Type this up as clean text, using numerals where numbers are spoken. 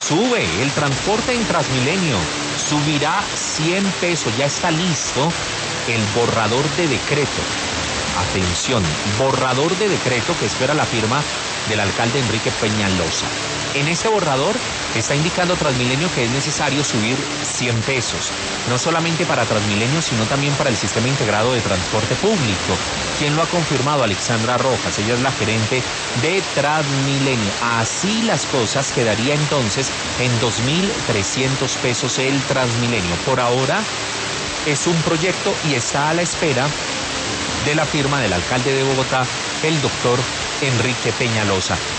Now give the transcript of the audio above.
Sube el transporte en Transmilenio, subirá 100 pesos, ya está listo el borrador de decreto. Atención, borrador de decreto que espera la firma del alcalde Enrique Peñalosa. En ese borrador está indicando Transmilenio que es necesario subir 100 pesos, no solamente para Transmilenio, sino también para el sistema integrado de transporte público. ¿Quién lo ha confirmado? Alexandra Rojas, ella es la gerente de Transmilenio. Así las cosas, quedaría entonces en 2.300 pesos el Transmilenio. Por ahora es un proyecto y está a la espera de la firma del alcalde de Bogotá, el doctor Enrique Peñalosa.